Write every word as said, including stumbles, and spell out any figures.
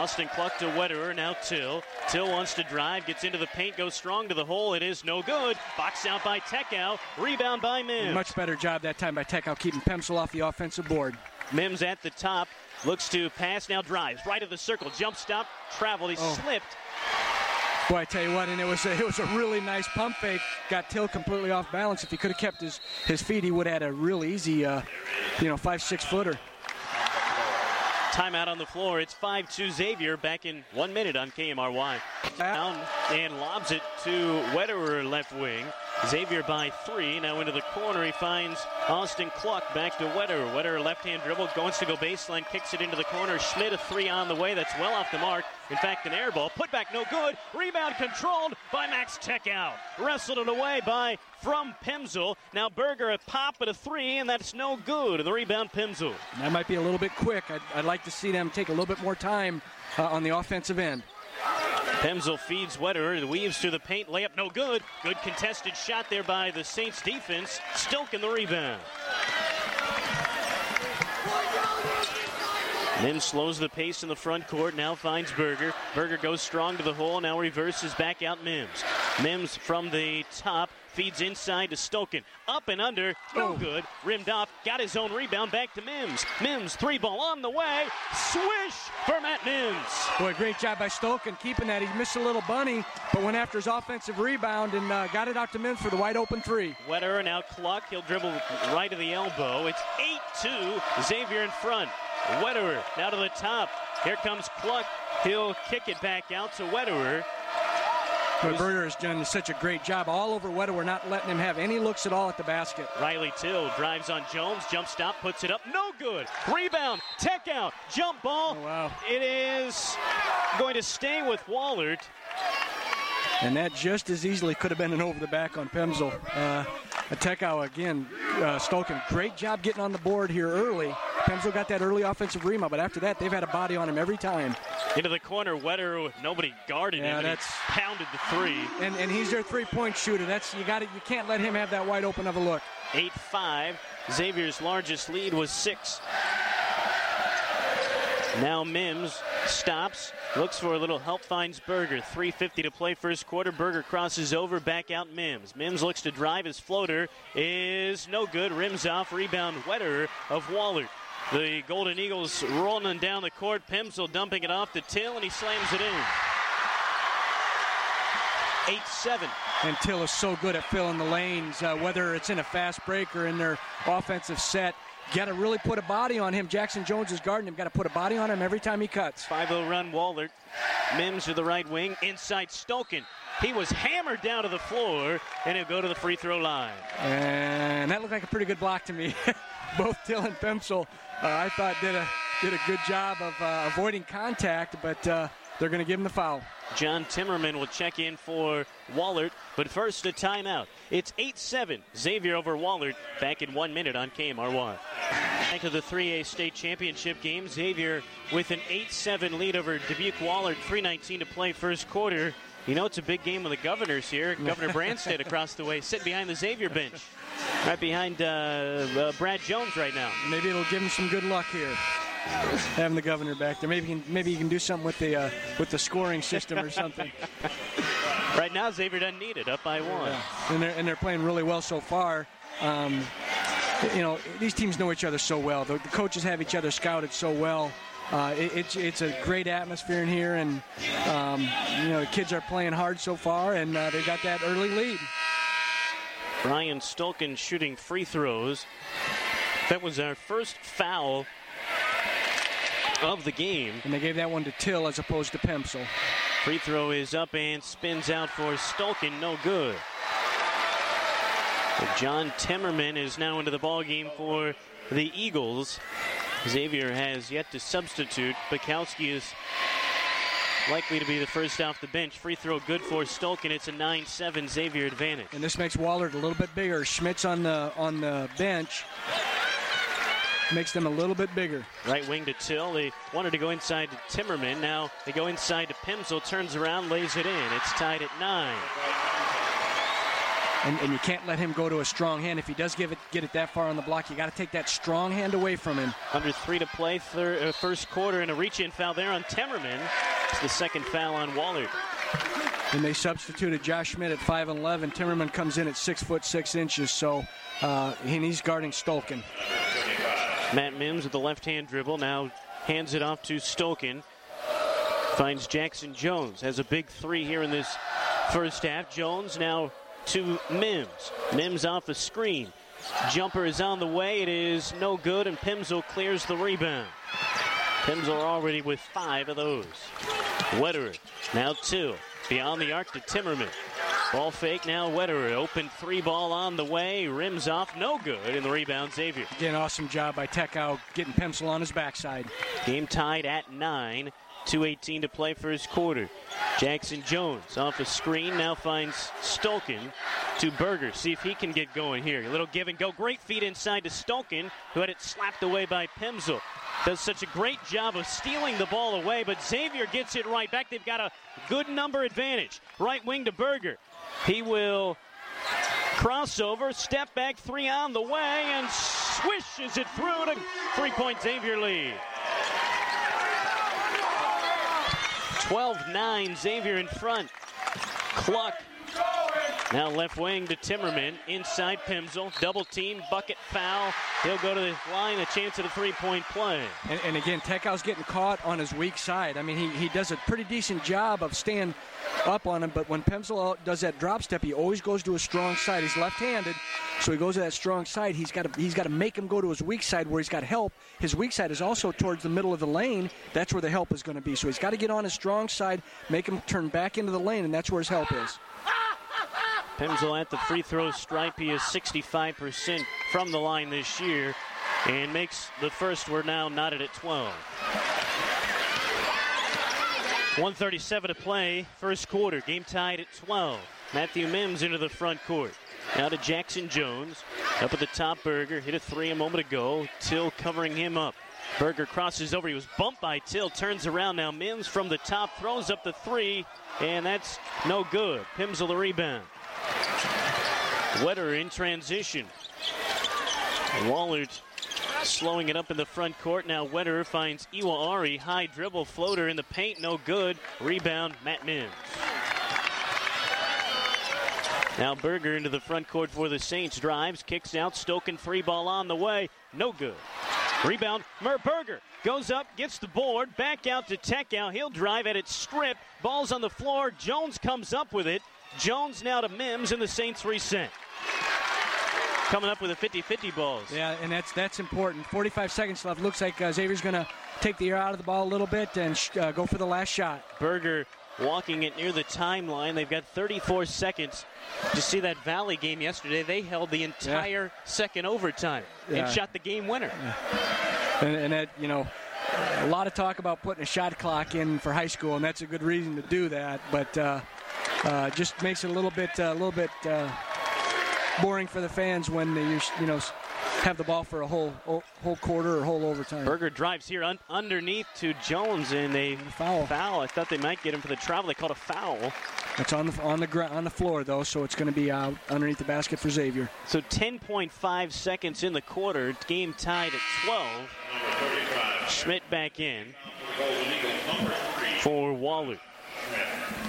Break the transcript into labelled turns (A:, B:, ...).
A: Austin Cluck to Wetterer, now Till. Till wants to drive, gets into the paint, goes strong to the hole. It is no good. Boxed out by Teckow. Rebound by Mims.
B: Much better job that time by Teckow keeping Pemsl off the offensive board.
A: Mims at the top. Looks to pass, now drives. Right of the circle. Jump stop. Traveled. He
B: oh.
A: slipped.
B: Boy, I tell you what, and it was a, it was a really nice pump fake. Got Till completely off balance. If he could have kept his, his feet, he would have had a real easy, uh, you know, five, six footer.
A: Timeout on the floor. It's five two Xavier back in one minute on K M R Y. Down and lobs it to Wetterer left wing. Xavier by three. Now into the corner. He finds Austin Cluck back to Wetterer. Wetterer left-hand dribble. Goes to go baseline. Kicks it into the corner. Schmidt a three on the way. That's well off the mark. In fact, an air ball. Put back no good. Rebound controlled by Max Teckow. Wrestled it away by from Pemsl. Now Berger a pop at a three, and that's no good. And the rebound Pemsl.
B: That might be a little bit quick. I'd, I'd like to see them take a little bit more time uh, on the offensive end.
A: Pemsl feeds Wetterer. The weaves to the paint. Layup no good. Good contested shot there by the Saints defense. Stilken the rebound. Mims slows the pace in the front court. Now finds Berger. Berger goes strong to the hole. Now reverses back out Mims. Mims from the top. Feeds inside to Stoken. Up and under. No oh. good. Rimmed off. Got his own rebound back to Mims. Mims, three ball on the way. Swish for Matt Mims.
B: Boy, great job by Stoken keeping that. He missed a little bunny, but went after his offensive rebound and uh, got it out to Mims for the wide open three.
A: Wetterer now Cluck. He'll dribble right to the elbow. It's eight two. Xavier in front. Wetterer now to the top. Here comes Cluck. He'll kick it back out to Wetterer.
B: But Berger has done such a great job all over Wetterer. We're not letting him have any looks at all at the basket.
A: Riley Till drives on Jones. Jump stop, puts it up. No good. Rebound. Teckow. Jump ball.
B: Oh, wow.
A: It is going to stay with Wahlert.
B: And that just as easily could have been an over the back on Pemsl. Uh, Teckow again, uh, Stoken, great job getting on the board here early. Pemsl got that early offensive rebound, but after that, they've had a body on him every time.
A: Into the corner, Wetterer with nobody guarding
B: yeah,
A: him.
B: That's,
A: and he pounded the three.
B: And and he's their three-point shooter. That's you got it. You can't let him have that wide open of a look.
A: eight five. Xavier's largest lead was six. Now Mims stops, looks for a little help, finds Berger. three fifty to play first quarter. Berger crosses over, back out Mims. Mims looks to drive. His floater is no good. Rims off. Rebound Wetterer of Wahlert. The Golden Eagles rolling down the court. Pemsl dumping it off to Till, and he slams it in. eight seven.
B: And Till is so good at filling the lanes, uh, whether it's in a fast break or in their offensive set. Got to really put a body on him. Jackson Jones is guarding him. Got to put a body on him every time he cuts.
A: five oh run, Wahlert. Mims to the right wing. Inside Stoken. He was hammered down to the floor, and he'll go to the free throw line.
B: And that looked like a pretty good block to me. Both Till and Pemsl, uh, I thought, did a did a good job of uh, avoiding contact, but uh, they're going to give him the foul.
A: John Timmerman will check in for Wahlert, but first a timeout. It's eight seven. Xavier over Wahlert. Back in one minute on K M R Y. Back to the three A state championship game. Xavier with an eight seven lead over Dubuque Wahlert. three nineteen to play first quarter. You know, it's a big game with the Governors here. Governor Branstad across the way, sitting behind the Xavier bench. Right behind uh, uh, Brad Jones right now.
B: Maybe it'll give him some good luck here, having the Governor back there. Maybe he can, maybe he can do something with the uh, with the scoring system or something.
A: Right now, Xavier doesn't need it, up by one.
B: Yeah. And they're and they're playing really well so far. Um, you know, these teams know each other so well. The, the coaches have each other scouted so well. Uh, it, it's it's a great atmosphere in here, and um, you know the kids are playing hard so far, and uh, they got that early lead.
A: Brian Stoken shooting free throws. That was our first foul of the game.
B: And they gave that one to Till as opposed to Pemsl.
A: Free throw is up and spins out for Stoken. No good. But John Timmerman is now into the ball game for the Eagles. Xavier has yet to substitute. Bukowski is likely to be the first off the bench. Free throw good for Stoken. It's a nine seven Xavier advantage.
B: And this makes Wahlert a little bit bigger. Schmidt's on the on the bench. Makes them a little bit bigger.
A: Right wing to Till. They wanted to go inside to Timmerman. Now they go inside to Pemsl. Turns around, lays it in. It's tied at nine.
B: and, and you can't let him go to a strong hand. If he does give it, get it that far on the block, you got to take that strong hand away from him.
A: Under three to play, third, uh, first quarter, and a reach-in foul there on Timmerman. It's the second foul on Wahlert.
B: And they substituted Josh Schmidt at five eleven. Timmerman comes in at six foot six inches, so uh, and he's guarding Stolkin.
A: Matt Mims with the left-hand dribble, now hands it off to Stolkin. Finds Jackson Jones, has a big three here in this first half. Jones now to Mims. Mims off a screen. Jumper is on the way. It is no good, and Pimsel clears the rebound. Pimsel already with five of those. Wetterer now two. Beyond the arc to Timmerman. Ball fake now. Wetterer open three ball on the way. Rims off, no good, and the rebound Xavier.
B: Again, awesome job by Tekau getting Pimsel on his backside.
A: Game tied at nine. two eighteen to play first quarter. Jackson Jones off a screen now finds Stolkin to Berger. See if he can get going here. A little give and go. Great feed inside to Stolkin, who had it slapped away by Pimsel. Does such a great job of stealing the ball away, but Xavier gets it right back. They've got a good number advantage. Right wing to Berger. He will crossover, step back, three on the way, and swishes it through to three-point Xavier lead. twelve nine, Xavier in front. Cluck. Now left wing to Timmerman. Inside Pimsel. Double team, bucket foul. He'll go to the line, a chance at a three-point play.
B: And, and again, Tekau's getting caught on his weak side. I mean, he, he does a pretty decent job of staying up on him, but when Pimsel does that drop step, he always goes to his strong side. He's left-handed, so he goes to that strong side. He's got to he's got to make him go to his weak side where he's got help. His weak side is also towards the middle of the lane. That's where the help is going to be. So he's got to get on his strong side, make him turn back into the lane, and that's where his help is.
A: Pimsel at the free throw stripe. He is sixty-five percent from the line this year and makes the first. We're now knotted at twelve. one thirty-seven to play, first quarter. Game tied at twelve. Matthew Mims into the front court. Now to Jackson Jones. Up at the top, Berger. Hit a three a moment ago. Till covering him up. Berger crosses over. He was bumped by Till. Turns around now. Mims from the top throws up the three. And that's no good. Pimsel the rebound. Wetterer in transition. Wahlert slowing it up in the front court. Now Wetterer finds Iwaari. High dribble floater in the paint. No good. Rebound, Matt Mims. Now Berger into the front court for the Saints. Drives, kicks out. Stolkin three ball on the way. No good. Rebound, Mer Berger goes up, gets the board. Back out to Tekau. He'll drive at it, strip. Ball's on the floor. Jones comes up with it. Jones now to Mims, and the Saints reset. Coming up with a fifty-fifty balls.
B: Yeah, and that's that's important. forty-five seconds left. Looks like uh, Xavier's going to take the air out of the ball a little bit and sh- uh, go for the last shot.
A: Berger walking it near the timeline. They've got thirty-four seconds. Did you see that Valley game yesterday? They held the entire yeah. second overtime yeah. and shot the game winner.
B: Yeah. And, and that, you know, a lot of talk about putting a shot clock in for high school, and that's a good reason to do that. But uh, uh, just makes it a little bit, a uh, little bit uh, boring for the fans when they, you know, have the ball for a whole whole quarter or whole overtime.
A: Berger drives here un- underneath to Jones, and a
B: foul.
A: Foul. I thought they might get him for the travel. They called a foul.
B: It's on the on the gr- on the floor though, so it's going to be out underneath the basket for Xavier.
A: So ten point five seconds in the quarter. Game tied at twelve. Schmidt back in for Wahlert.